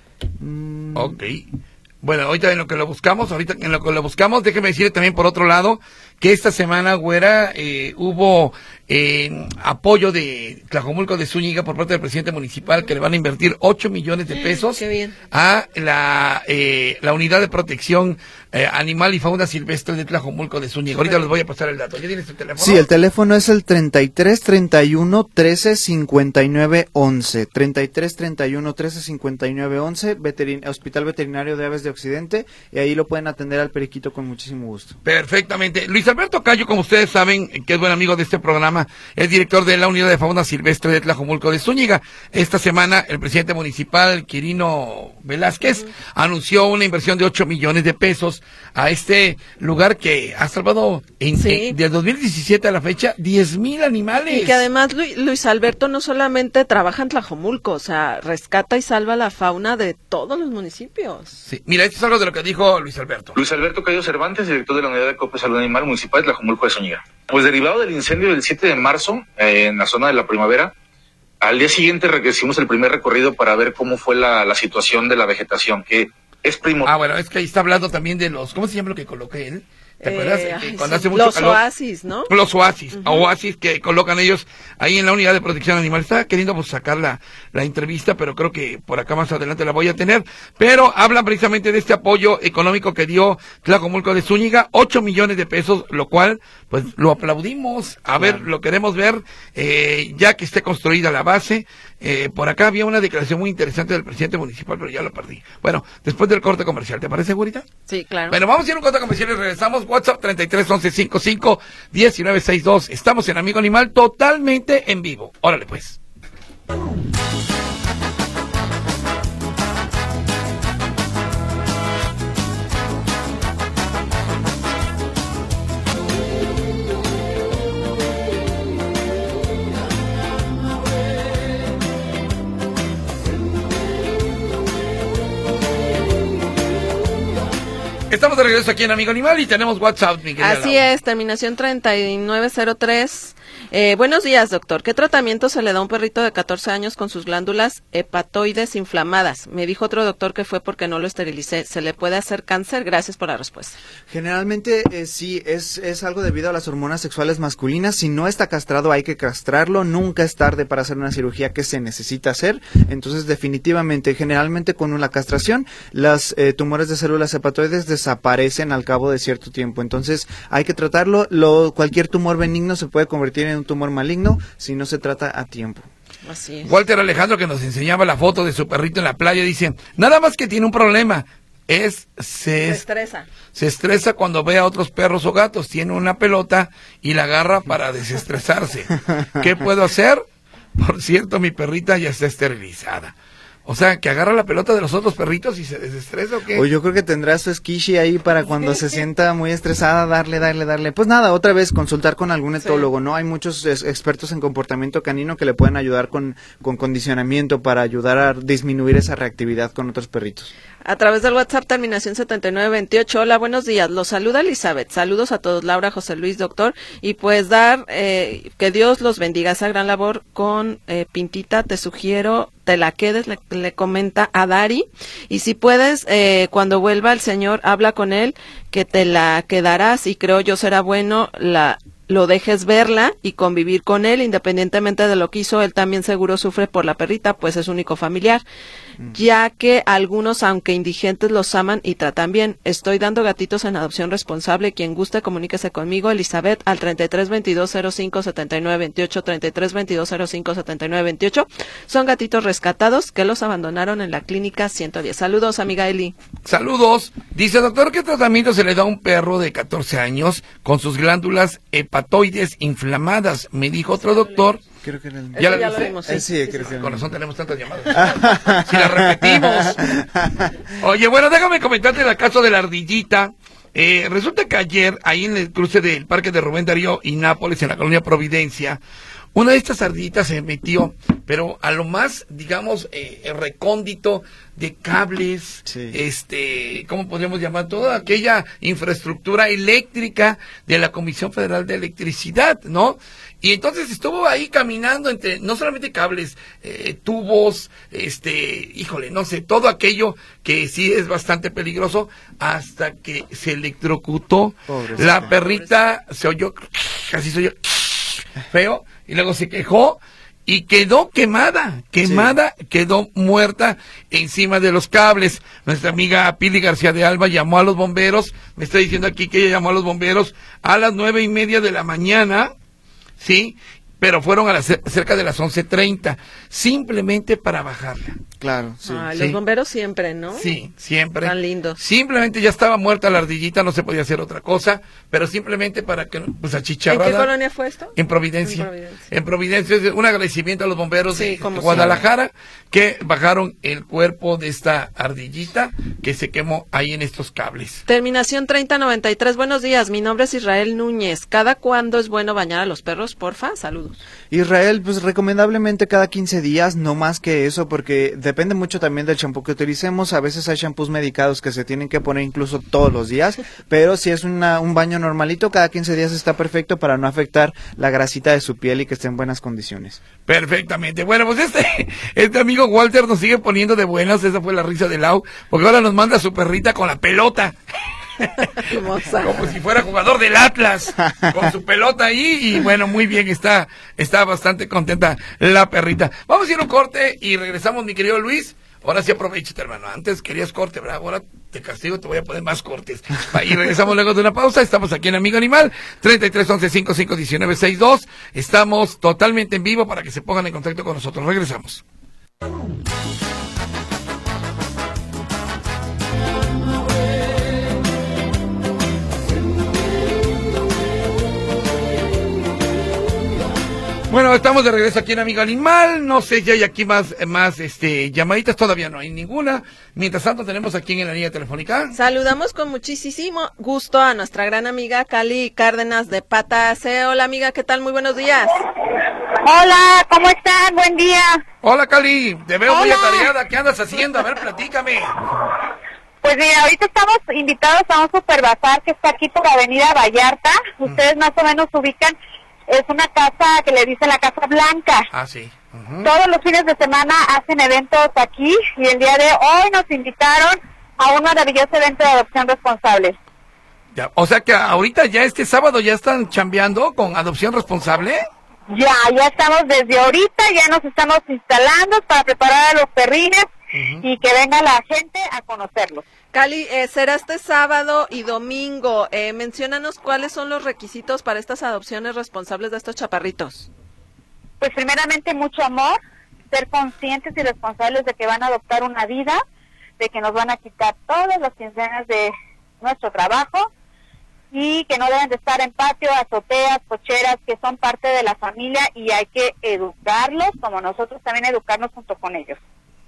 Ok. Bueno, ahorita en lo que lo buscamos, déjeme decirle también por otro lado que esta semana, güera, hubo apoyo de Tlajomulco de Zúñiga por parte del presidente municipal, que le van a invertir 8 millones de pesos a la unidad de protección animal y fauna silvestre de Tlajomulco de Zúñiga. Ahorita les voy a pasar el dato. ¿Ya tienes el teléfono? Sí, el teléfono es el 33 31 13 59 11. 33 31 13 59 11, Hospital Veterinario de Aves de Occidente, y ahí lo pueden atender al periquito con muchísimo gusto. Perfectamente. Luis Alberto Cayo, como ustedes saben, que es buen amigo de este programa, es director de la unidad de fauna silvestre de Tlajomulco de Zúñiga. Esta semana el presidente municipal, Quirino Velázquez, anunció una inversión de 8 millones de pesos a este lugar que ha salvado desde 2017 a la fecha 10,000 animales. Y que además Luis Alberto no solamente trabaja en Tlajomulco, o sea, rescata y salva la fauna de todos los municipios. Sí, mira, esto es algo de lo que dijo Luis Alberto. Luis Alberto Cayo Cervantes, director de la unidad de acopio de salud animal municipal de Tlajomulco de Zúñiga. Pues derivado del incendio del 7 de marzo en la zona de la Primavera, al día siguiente hicimos el primer recorrido para ver cómo fue la situación de la vegetación, que es primordial. Bueno, es que ahí está hablando también de los, ¿cómo se llama lo que coloqué él? ¿Te acuerdas? Cuando hace mucho los calor, oasis, ¿no? Los oasis, oasis que colocan ellos ahí en la unidad de protección animal. Estaba queriendo sacar la entrevista, pero creo que por acá más adelante la voy a tener. Pero hablan precisamente de este apoyo económico que dio Tlajomulco de Zúñiga, 8 millones de pesos, lo cual, pues, lo aplaudimos. A ver, lo queremos ver, ya que esté construida la base. Por acá había una declaración muy interesante del presidente municipal, pero ya lo perdí. Bueno, después del corte comercial, ¿te parece, güerita? Sí, claro. Bueno, vamos a ir a un corte comercial y regresamos. WhatsApp 33 11 55 19 62. Estamos en Amigo Animal totalmente en vivo. Órale, pues. Estamos de regreso aquí en Amigo Animal y tenemos WhatsApp, mi querida Así Laura. es, terminación 3903. Buenos días, doctor. ¿Qué tratamiento se le da a un perrito de 14 años con sus glándulas hepatoides inflamadas? Me dijo otro doctor que fue porque no lo esterilicé. ¿Se le puede hacer cáncer? Gracias por la respuesta. Generalmente sí, es algo debido a las hormonas sexuales masculinas. Si no está castrado hay que castrarlo. Nunca es tarde para hacer una cirugía que se necesita hacer. Entonces definitivamente, generalmente con la castración, las tumores de células hepatoides desaparecen al cabo de cierto tiempo. Entonces hay que tratarlo. Cualquier tumor benigno se puede convertir en un tumor maligno si no se trata a tiempo. Así es. Walter Alejandro, que nos enseñaba la foto de su perrito en la playa, dice, nada más que tiene un problema, se estresa. Se estresa cuando ve a otros perros o gatos, tiene una pelota y la agarra para desestresarse. ¿Qué puedo hacer? Por cierto, mi perrita ya está esterilizada. O sea, que agarra la pelota de los otros perritos y se desestresa, ¿o qué? O yo creo que tendrá su esquishi ahí para cuando se sienta muy estresada, darle. Pues nada, otra vez consultar con algún etólogo, ¿no? Hay muchos expertos en comportamiento canino que le pueden ayudar con condicionamiento para ayudar a disminuir esa reactividad con otros perritos. A través del WhatsApp, terminación 7928. Hola, buenos días. Los saluda Elizabeth. Saludos a todos, Laura, José Luis, doctor. Y pues que Dios los bendiga esa gran labor con Pintita. Te sugiero, te la quedes, le comenta a Dari. Y si puedes, cuando vuelva el señor, habla con él, que te la quedarás y creo yo será bueno lo dejes verla y convivir con él, independientemente de lo que hizo, él también seguro sufre por la perrita, pues es único familiar, ya que algunos, aunque indigentes, los aman y tratan bien. Estoy dando gatitos en adopción responsable, quien guste, comuníquese conmigo, Elizabeth, al 3322057928, 3322057928. Son gatitos rescatados que los abandonaron en la clínica 110. Saludos, amiga Eli. Saludos. Dice, doctor, ¿qué tratamiento se le da a un perro de 14 años con sus glándulas hepatoides inflamadas? Me dijo otro doctor Creo que era el... Ya la lo viste? vimos, Sí, creo que Con razón tenemos tantas llamadas. Si las repetimos. Oye, bueno, déjame comentarte el caso de la ardillita. Resulta que ayer, ahí en el cruce del Parque de Rubén Darío y Nápoles, en la colonia Providencia, una de estas ardillitas se metió, pero a lo más, digamos, recóndito de cables, Sí. ¿Cómo podríamos llamar? Toda aquella infraestructura eléctrica de la Comisión Federal de Electricidad, ¿no? Y entonces estuvo ahí caminando entre, no solamente cables, tubos, híjole, no sé, todo aquello que sí es bastante peligroso, hasta que se electrocutó. Pobrecita. La perrita se oyó, casi se oyó feo, y luego se quejó y quedó quemada, quedó muerta encima de los cables. Nuestra amiga Pili García de Alba llamó a los bomberos, me está diciendo aquí que ella llamó a los bomberos a las 9:30 de la mañana, ¿sí? Pero fueron a cerca de las 11:30, simplemente para bajarla. Claro, sí. Ay, Sí. los bomberos siempre, ¿no? Sí, siempre. Tan lindos. Simplemente ya estaba muerta la ardillita, no se podía hacer otra cosa, pero simplemente para que, pues, achicharrada. ¿En qué colonia fue esto? En Providencia. En Providencia. En Providencia, es un agradecimiento a los bomberos Sí, de como Guadalajara que bajaron el cuerpo de esta ardillita que se quemó ahí en estos cables. Terminación 3093. Buenos días, mi nombre es Israel Núñez. ¿Cada cuándo es bueno bañar a los perros, porfa? Saludos. Israel, pues recomendablemente cada 15 días, no más que eso, porque depende mucho también del champú que utilicemos. A veces hay champús medicados que se tienen que poner incluso todos los días, pero si es un baño normalito, cada 15 días está perfecto para no afectar la grasita de su piel y que esté en buenas condiciones. Perfectamente. Bueno, pues este amigo Walter nos sigue poniendo de buenas, esa fue la risa de Lau, porque ahora nos manda a su perrita con la pelota. Hermosa. Como si fuera jugador del Atlas, con su pelota ahí, y bueno, muy bien, está bastante contenta la perrita. Vamos a ir a un corte y regresamos, mi querido Luis. Ahora sí aprovechate, hermano. Antes querías corte, ¿verdad? Ahora te castigo, te voy a poner más cortes. Y regresamos luego de una pausa. Estamos aquí en Amigo Animal, 3311-551962. Estamos totalmente en vivo para que se pongan en contacto con nosotros. Regresamos. Bueno, estamos de regreso aquí en Amigo Animal. No sé si hay aquí más llamaditas, todavía no hay ninguna. Mientras tanto tenemos aquí en la línea telefónica. Saludamos con muchísimo gusto a nuestra gran amiga Cali Cárdenas de Pata AC. Hola amiga, ¿qué tal? Muy buenos días. Hola, ¿cómo están? Buen día. Hola Cali, te veo muy Hola. atareada. ¿Qué andas haciendo? A ver, platícame. Pues mira, ahorita estamos invitados a un super bazar que está aquí por Avenida Vallarta. Ustedes más o menos ubican. Es una casa que le dicen la Casa Blanca. Ah, sí. Ujú. Todos los fines de semana hacen eventos aquí y el día de hoy nos invitaron a un maravilloso evento de adopción responsable. Ya, o sea que ahorita ya este sábado ya están chambeando con adopción responsable. Ya estamos desde ahorita, ya nos estamos instalando para preparar a los perrines y que venga la gente a conocerlos. Cali, será este sábado y domingo. Menciónanos cuáles son los requisitos para estas adopciones responsables de estos chaparritos. Pues primeramente mucho amor, ser conscientes y responsables de que van a adoptar una vida, de que nos van a quitar todas las quincenas de nuestro trabajo y que no deben de estar en patio, azoteas, cocheras, que son parte de la familia y hay que educarlos como nosotros también educarnos junto con ellos.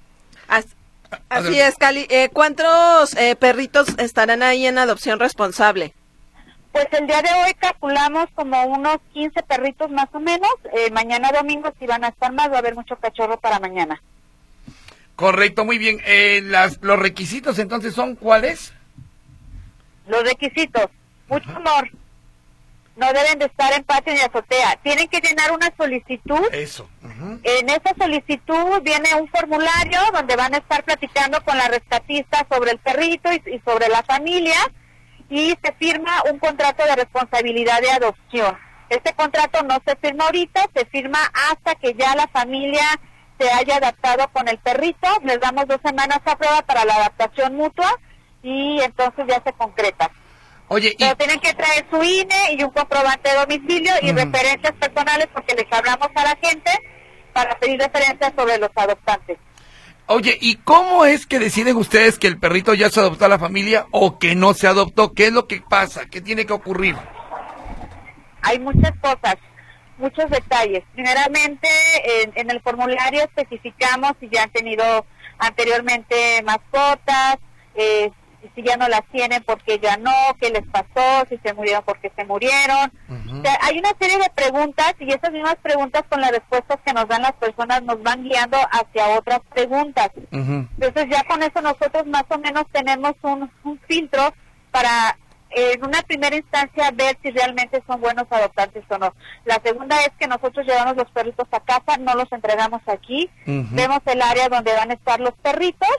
Así es, Cali. ¿Cuántos perritos estarán ahí en adopción responsable? Pues el día de hoy calculamos como unos 15 perritos más o menos. Mañana domingo si van a estar más, va a haber mucho cachorro para mañana. Correcto, muy bien. Los requisitos entonces son ¿cuáles? Los requisitos, mucho amor. No deben de estar en patio ni azotea. Tienen que llenar una solicitud. Eso. Ujú. En esa solicitud viene un formulario donde van a estar platicando con la rescatista sobre el perrito y sobre la familia y se firma un contrato de responsabilidad de adopción. Este contrato no se firma ahorita, se firma hasta que ya la familia se haya adaptado con el perrito. Les damos 2 semanas a prueba para la adaptación mutua y entonces ya se concreta. Oye, Pero tienen que traer su INE y un comprobante de domicilio y referencias personales porque les hablamos a la gente para pedir referencias sobre los adoptantes. ¿y cómo es que deciden ustedes que el perrito ya se adoptó a la familia o que no se adoptó? ¿Qué es lo que pasa? ¿Qué tiene que ocurrir? Hay muchas cosas. muchos detalles. Primeramente, en el formulario especificamos si ya han tenido anteriormente mascotas, si ya no las tienen porque ya no, qué les pasó, si se murieron porque se murieron. O sea, hay una serie de preguntas y esas mismas preguntas con las respuestas que nos dan las personas nos van guiando hacia otras preguntas. Entonces ya con eso nosotros más o menos tenemos un filtro para en una primera instancia ver si realmente son buenos adoptantes o no. La segunda es que nosotros llevamos los perritos a casa, no los entregamos aquí, vemos el área donde van a estar los perritos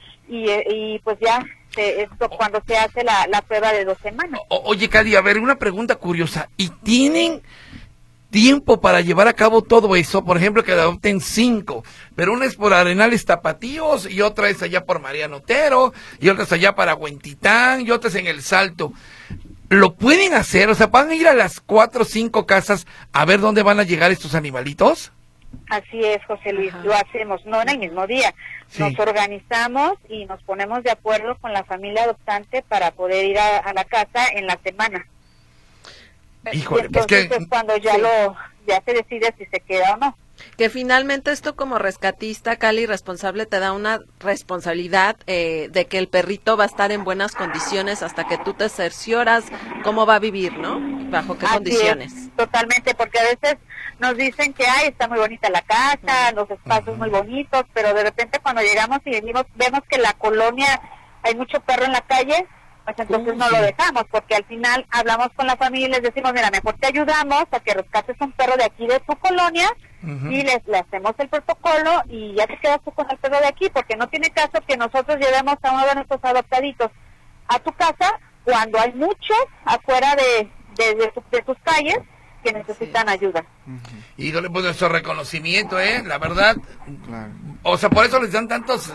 y pues ya esto cuando se hace la prueba de 2 semanas. Oye, Cali, a ver, una pregunta curiosa. ¿Y tienen tiempo para llevar a cabo todo eso? Por ejemplo, que adopten 5, pero una es por Arenales Tapatíos, y otra es allá por Mariano Otero, y otra es allá para Huentitán, y otra es en El Salto. ¿Lo pueden hacer? O sea, ¿van a ir a las 4 o 5 casas a ver dónde van a llegar estos animalitos? Así es, José Luis, lo hacemos, no en el mismo día. Nos organizamos y nos ponemos de acuerdo con la familia adoptante para poder ir a la casa en la semana. Híjole, y entonces pues cuando ya se decide si se queda o no. Que finalmente esto como rescatista, Cali, responsable, te da una responsabilidad de que el perrito va a estar en buenas condiciones hasta que tú te cercioras cómo va a vivir, ¿no? Bajo qué condiciones. Totalmente, porque a veces nos dicen que está muy bonita la casa, los espacios muy bonitos, pero de repente cuando llegamos y vemos que la colonia hay mucho perro en la calle, pues entonces no lo dejamos, porque al final hablamos con la familia y les decimos, mira, mejor te ayudamos a que rescates un perro de aquí de tu colonia y le hacemos el protocolo y ya te quedas tú con el perro de aquí, porque no tiene caso que nosotros llevemos a uno de nuestros adoptaditos a tu casa cuando hay muchos afuera de tus calles que necesitan ayuda. Y no le ponen nuestro reconocimiento, la verdad. Claro. O sea, por eso les dan tantos,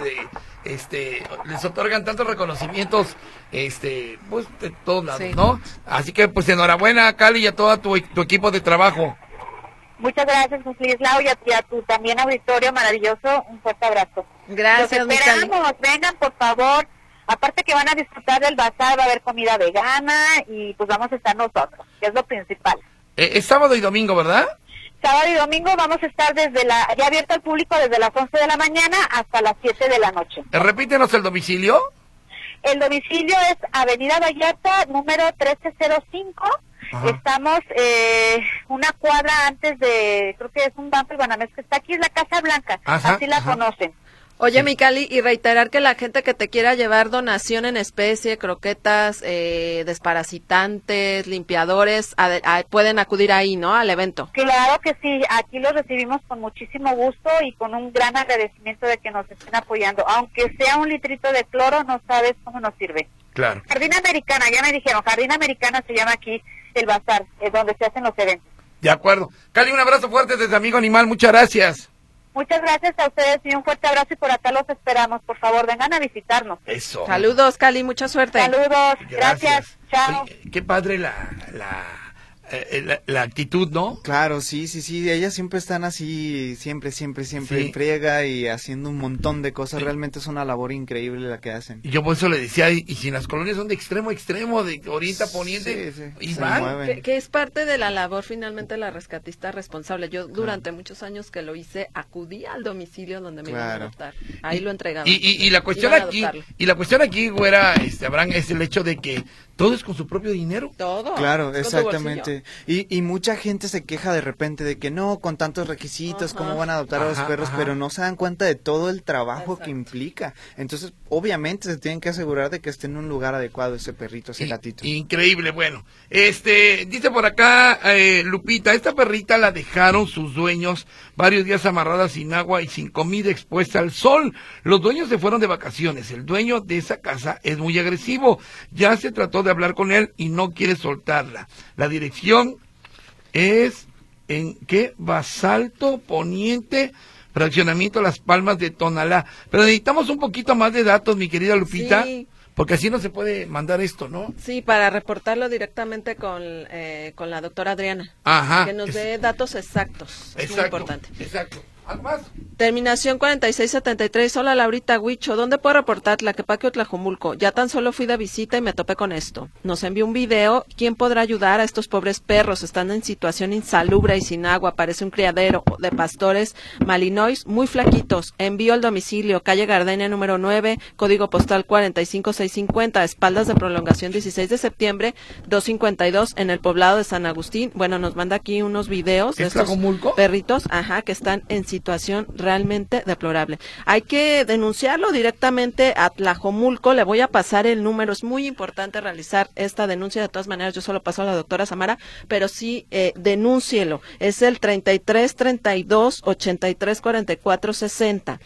les otorgan tantos reconocimientos, pues de todos lados, ¿no? Así que, pues enhorabuena, Cali, y a todo tu equipo de trabajo. Muchas gracias, José Islau, y a tu también auditorio maravilloso, un fuerte abrazo. Gracias, los esperamos, vengan por favor, aparte que van a disfrutar del bazar, va a haber comida vegana y pues vamos a estar nosotros, que es lo principal. Es sábado y domingo, ¿verdad? Sábado y domingo vamos a estar ya abierto al público desde las 11 de la mañana hasta las 7 de la noche. Repítenos el domicilio. El domicilio es Avenida Vallarta, número 1305. Ajá. Estamos una cuadra antes creo que es un banco Banamex que está aquí, es la Casa Blanca, así la conocen. Oye, mi Cali, y reiterar que la gente que te quiera llevar donación en especie, croquetas, desparasitantes, limpiadores, pueden acudir ahí, ¿no? Al evento. Claro que sí, aquí los recibimos con muchísimo gusto y con un gran agradecimiento de que nos estén apoyando. Aunque sea un litrito de cloro, no sabes cómo nos sirve. Claro. Jardín Americana, ya me dijeron, Jardín Americana se llama aquí el bazar, es donde se hacen los eventos. De acuerdo. Cali, un abrazo fuerte desde Amigo Animal, muchas gracias. Muchas gracias a ustedes y un fuerte abrazo y por acá los esperamos. Por favor, vengan a visitarnos. Eso. Saludos, Cali, mucha suerte. Saludos, gracias. Chao. Oye, qué padre la actitud, ¿no? Claro, sí, ellas siempre están así, siempre en friega y haciendo un montón de cosas, realmente es una labor increíble la que hacen. Y yo por eso le decía, y si las colonias son de extremo a extremo, de oriente a poniente, y van. Que es parte de la labor finalmente la rescatista responsable. Yo durante muchos años que lo hice, acudí al domicilio donde me iban a adoptar. Ahí lo entregaba. Y la cuestión aquí, güera, Abraham, es el hecho de que todo es con su propio dinero. Todo. Claro, exactamente. Y mucha gente se queja de repente de que no, con tantos requisitos, ¿cómo van a adoptar a los perros? Pero no se dan cuenta de todo el trabajo que implica. Entonces, obviamente, se tienen que asegurar de que esté en un lugar adecuado ese perrito, ese gatito. Increíble, bueno. Dice por acá, Lupita, esta perrita la dejaron sus dueños varios días amarrada sin agua y sin comida, expuesta al sol. Los dueños se fueron de vacaciones. El dueño de esa casa es muy agresivo. Ya se trató de hablar con él y no quiere soltarla. La dirección es en Basalto Poniente, fraccionamiento Las Palmas de Tonalá. Pero necesitamos un poquito más de datos, mi querida Lupita. Sí. Porque así no se puede mandar esto, ¿no? Sí, para reportarlo directamente con la doctora Adriana. Que nos dé datos exactos. Es muy importante. Exacto. ¿Algo más? Terminación 4673. Hola, Laurita Huicho. ¿Dónde puedo reportar Tlaquepaque o Tlajomulco? Ya tan solo fui de visita y me topé con esto. Nos envió un video. ¿Quién podrá ayudar a estos pobres perros? Están en situación insalubre y sin agua. Parece un criadero de pastores malinois muy flaquitos. Envío al domicilio. Calle Gardenia número 9, código postal 45650. Espaldas de prolongación 16 de septiembre 252 en el poblado de San Agustín. Bueno, nos manda aquí unos videos de estos perritos, que están en situación realmente deplorable. Hay que denunciarlo directamente a Tlajomulco. Le voy a pasar el número. Es muy importante realizar esta denuncia. De todas maneras, yo solo paso a la doctora Samara, pero sí denúncielo. Es el 3332-834460.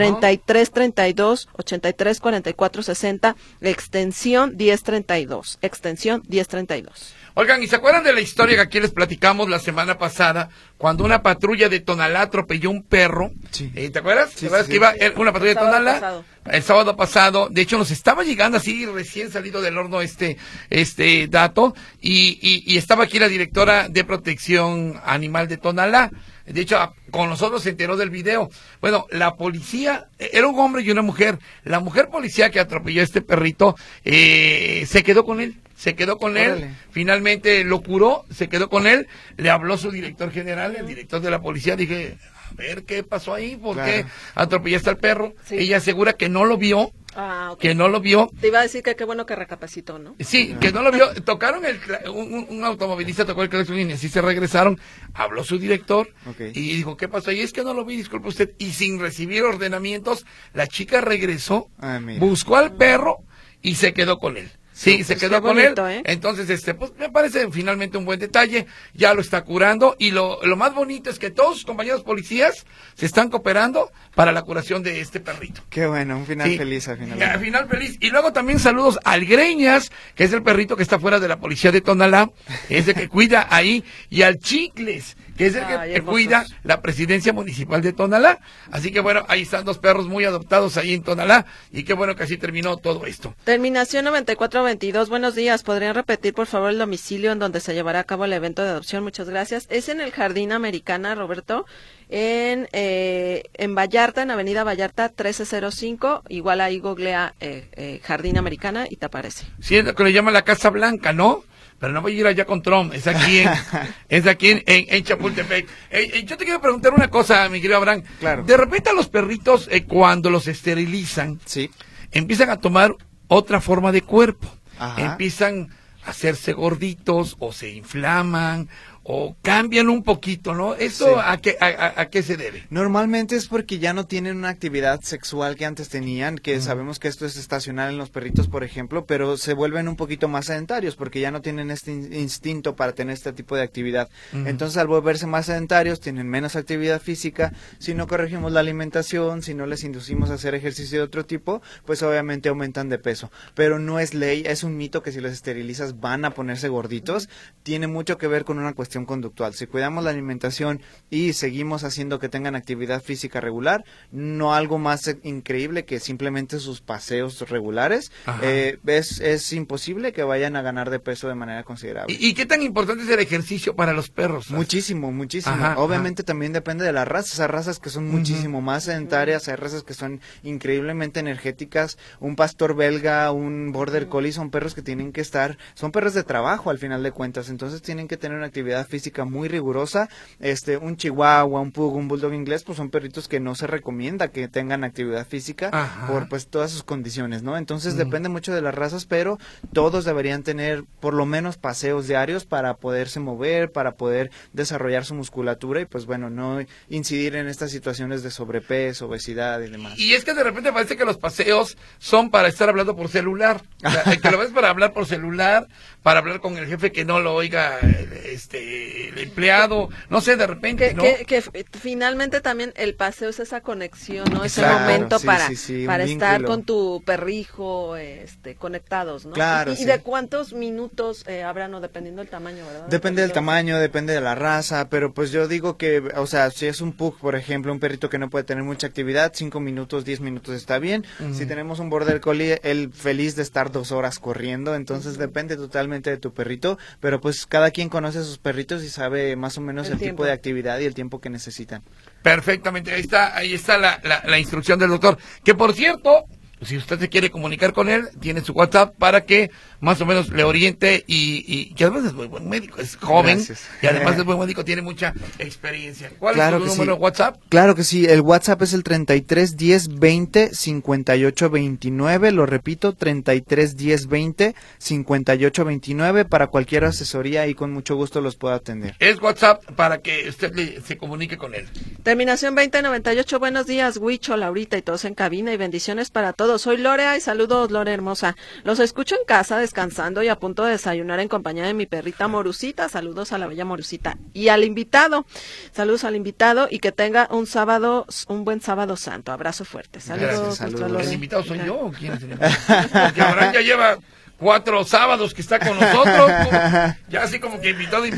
3332-834460, extensión 1032. Extensión 1032. Oigan, ¿y se acuerdan de la historia que aquí les platicamos la semana pasada, cuando una patrulla de Tonalá atropelló un perro? Sí. ¿Te acuerdas? Sí, ¿Te acuerdas que iba una patrulla de Tonalá? El sábado pasado. De hecho, nos estaba llegando así, recién salido del horno este dato, y estaba aquí la directora de Protección Animal de Tonalá. De hecho, con nosotros se enteró del video. Bueno, la policía, era un hombre y una mujer. La mujer policía que atropelló a este perrito, se quedó con él. Órale. Finalmente lo curó, se quedó con él, le habló su director general, el director de la policía, dije, a ver qué pasó ahí, por qué atropellaste al perro. Sí. Ella asegura que no lo vio. Que no lo vio. Te iba a decir que qué bueno que recapacitó, ¿no? Sí, que no lo vio. Tocaron un automovilista tocó el claxon y así se regresaron. Habló su director y dijo, ¿qué pasó? Y es que no lo vi, disculpe usted. Y sin recibir ordenamientos, la chica regresó, buscó al perro y se quedó con él. Sí, se quedó con bonito, él. Entonces, pues me parece finalmente un buen detalle. Ya lo está curando. Y lo más bonito es que todos sus compañeros policías se están cooperando para la curación de este perrito. Qué bueno, un final feliz al final. Al final feliz. Y luego también saludos al Greñas, que es el perrito que está fuera de la policía de Tonalá, es el que cuida ahí, y al Chicles, que es el que cuida la presidencia municipal de Tonalá. Así que bueno, ahí están dos perros muy adoptados ahí en Tonalá, y qué bueno que así terminó todo esto. Terminación 9422, buenos días, ¿podrían repetir por favor el domicilio en donde se llevará a cabo el evento de adopción? Muchas gracias. Es en el Jardín Americana, Roberto, en Vallarta, en Avenida Vallarta 1305, igual ahí googlea Jardín Americana y te aparece. Sí, es lo que le llaman la Casa Blanca, ¿no? Pero no voy a ir allá con Trump, es aquí en Chapultepec. Yo te quiero preguntar una cosa, mi querido Abraham. Claro. De repente a los perritos, cuando los esterilizan, empiezan a tomar otra forma de cuerpo. Empiezan a hacerse gorditos o se inflaman o cambian un poquito, ¿no? ¿Eso a qué se debe? Normalmente es porque ya no tienen una actividad sexual que antes tenían, que sabemos que esto es estacional en los perritos, por ejemplo, pero se vuelven un poquito más sedentarios porque ya no tienen este instinto para tener este tipo de actividad. Entonces, al volverse más sedentarios, tienen menos actividad física. Si no corregimos la alimentación, si no les inducimos a hacer ejercicio de otro tipo, pues obviamente aumentan de peso. Pero no es ley, es un mito que si los esterilizas van a ponerse gorditos. Tiene mucho que ver con una cuestión conductual. Si cuidamos la alimentación y seguimos haciendo que tengan actividad física regular, no algo más increíble que simplemente sus paseos regulares, es imposible que vayan a ganar de peso de manera considerable. ¿Y qué tan importante es el ejercicio para los perros? Muchísimo. Obviamente también depende de la raza. Hay razas que son muchísimo más sedentarias, hay razas que son increíblemente energéticas. Un pastor belga, un border collie son perros que tienen que son perros de trabajo al final de cuentas, entonces tienen que tener una actividad física muy rigurosa. Un chihuahua, un pug, un bulldog inglés, pues son perritos que no se recomienda que tengan actividad física por pues todas sus condiciones, ¿no? Entonces depende mucho de las razas, pero todos deberían tener por lo menos paseos diarios para poderse mover, para poder desarrollar su musculatura y pues bueno, no incidir en estas situaciones de sobrepeso, obesidad y demás. Y es que de repente parece que los paseos son para estar hablando por celular, o sea, que lo ves para hablar por celular, para hablar con el jefe que no lo oiga el empleado, no sé, de repente, ¿no? Que finalmente también el paseo es esa conexión, ¿no? Ese momento para estar con tu perrijo, conectados, ¿no? Claro, ¿Y de cuántos minutos habrá, no? Dependiendo del tamaño, ¿verdad? Depende del tamaño, depende de la raza, pero pues yo digo que, o sea, si es un pug, por ejemplo, un perrito que no puede tener mucha actividad, 5 minutos, 10 minutos está bien. Si tenemos un border collie, él feliz de estar 2 horas corriendo, entonces depende totalmente de tu perrito, pero pues cada quien conoce a sus perritos y sabe más o menos el tipo de actividad y el tiempo que necesitan. Perfectamente, ahí está la instrucción del doctor. Que por cierto, si usted se quiere comunicar con él, tiene su WhatsApp para que más o menos le oriente y que además es muy buen médico, es joven. Gracias. Y además es buen médico, tiene mucha experiencia. ¿Cuál Claro es tu que número sí. de WhatsApp? Claro que sí, el WhatsApp es el 33 10 20 58 29, lo repito, 33 10 20 58 29, para cualquier asesoría y con mucho gusto los puedo atender. Es WhatsApp para que usted se comunique con él. Terminación 2098, buenos días, Huicho, Laurita y todos en cabina y bendiciones para todos. Soy Lorea y saludos, Lore hermosa. Los escucho en casa descansando y a punto de desayunar en compañía de mi perrita Morucita. Saludos a la bella Morucita y al invitado. Saludos al invitado y que tenga un buen sábado santo. Abrazo fuerte. Saludos. Gracias, saludos. nuestra Lore. ¿El invitado soy yo o quién es el invitado? Porque Abraham ya lleva 4 sábados que está con nosotros, ya así como que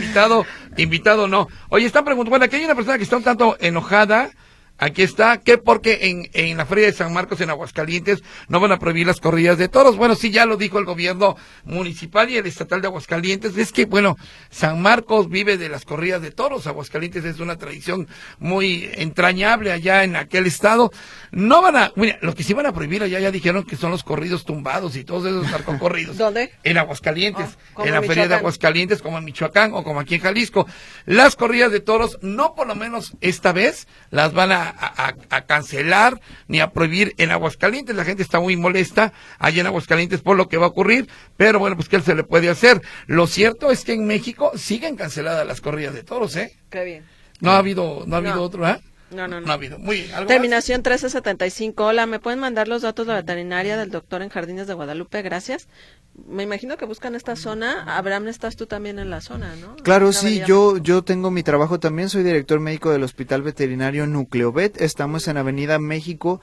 invitado no. Oye, están preguntando, bueno, aquí hay una persona que está un tanto enojada. Aquí está, que porque en la Feria de San Marcos en Aguascalientes no van a prohibir las corridas de toros. Bueno, sí, ya lo dijo el gobierno municipal y el estatal de Aguascalientes. Es que, bueno, San Marcos vive de las corridas de toros. Aguascalientes es una tradición muy entrañable allá en aquel estado. No van a, mira, lo que sí van a prohibir allá ya dijeron que son los corridos tumbados y todos esos narcocorridos. ¿Dónde? En Aguascalientes, como en la en Feria de Michoacán. Aguascalientes, como en Michoacán o como aquí en Jalisco. Las corridas de toros, no por lo menos esta vez, las van a cancelar ni a prohibir en Aguascalientes. La gente está muy molesta allá en Aguascalientes por lo que va a ocurrir, pero bueno, pues ¿qué se le puede hacer? Lo cierto es que en México siguen canceladas las corridas de toros, ¿eh? Qué bien. No ha habido otro, ¿eh? No. No ha habido. Muy bien. ¿Algo Terminación 1375. Hola, ¿me pueden mandar los datos de la veterinaria del doctor en Jardines de Guadalupe? Gracias. Me imagino que buscan esta zona. Abraham, estás tú también en la zona, ¿no? Claro, En sí, Avenida yo tengo mi trabajo también, soy director médico del Hospital Veterinario Nucleovet, estamos en Avenida México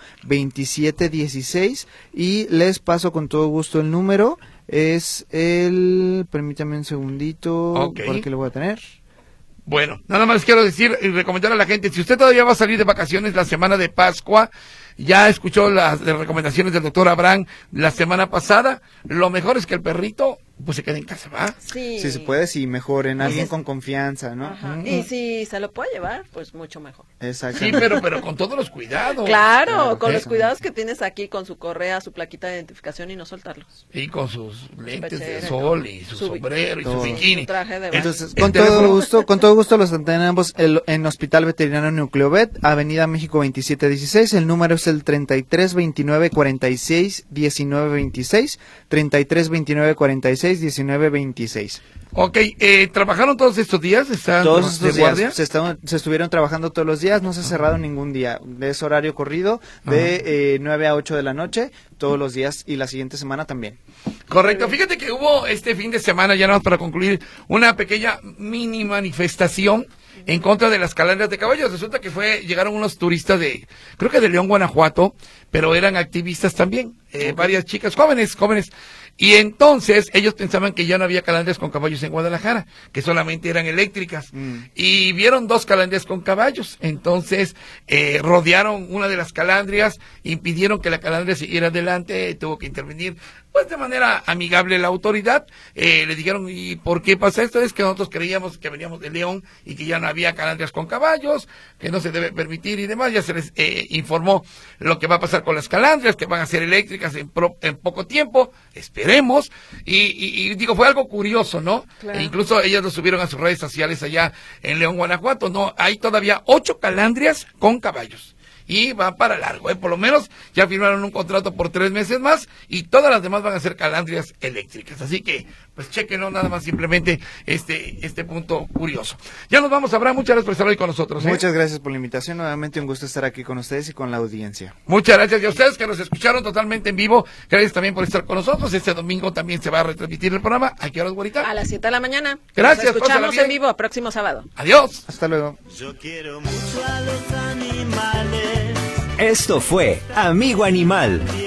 2716 y les paso con todo gusto el número, es permítame un segundito, Ok. porque lo voy a tener. Bueno, nada más quiero decir y recomendar a la gente, si usted todavía va a salir de vacaciones la semana de Pascua, ya escuchó las recomendaciones del doctor Abraham la semana pasada, lo mejor es que el perrito pues se quede en casa, ¿va? Sí. Si se puede, sí, mejor, en alguien Pues es- con confianza, ¿no? Ajá. Y si se lo puede llevar, pues mucho mejor. Exacto. Sí, pero con todos los cuidados. Claro, con ¿eh? los cuidados que tienes aquí, con su correa, su plaquita de identificación y no soltarlos. Y con sus lentes de pechera, sol y su sombrero y su todo. bikini. Su traje de baño. Entonces, El con teléfono- todo gusto los tenemos en Hospital Veterinario Nucleovet, Avenida México 2716, el número es el 33 29 46 19 26, 33 29 46 19 26. Ok, ¿trabajaron todos estos días? ¿Están Todos de estos guardia? días se estuvieron trabajando todos los días, no se ha cerrado ningún día, es horario corrido de 9 a 8 de la noche, todos los días y la siguiente semana también. Correcto, fíjate que hubo este fin de semana, ya nada más para concluir, una pequeña mini manifestación en contra de las calandrias de caballos. Resulta que llegaron unos turistas creo que de León, Guanajuato, pero eran activistas también, varias chicas jóvenes. Y entonces ellos pensaban que ya no había calandrias con caballos en Guadalajara, que solamente eran eléctricas. Y vieron 2 calandrias con caballos. Entonces rodearon una de las calandrias, impidieron que la calandria siguiera adelante, tuvo que intervenir pues de manera amigable la autoridad. Le dijeron, ¿y por qué pasa esto? Es que nosotros creíamos que veníamos de León y que ya no había calandrias con caballos, que no se debe permitir y demás. Ya se les informó lo que va a pasar con las calandrias, que van a ser eléctricas en poco tiempo, esperemos. Y digo, fue algo curioso, ¿no? Claro. E incluso ellas lo subieron a sus redes sociales allá en León, Guanajuato. No, hay todavía 8 calandrias con caballos. Y va para largo, por lo menos ya firmaron un contrato por 3 meses más y todas las demás van a ser calandrias eléctricas. Así que, pues chequenlo, nada más simplemente este punto curioso. Ya nos vamos, Abraham, muchas gracias por estar hoy con nosotros. Muchas gracias por la invitación, nuevamente un gusto estar aquí con ustedes y con la audiencia. Muchas gracias y a ustedes que nos escucharon totalmente en vivo. Gracias también por estar con nosotros. Este domingo también se va a retransmitir el programa. ¿A qué horas, güerita? A las 7 de la mañana. Gracias, Nos pásala escuchamos bien. en vivo próximo sábado. Adiós. Hasta luego. Yo quiero mucho a los animales. Esto fue Amigo Animal.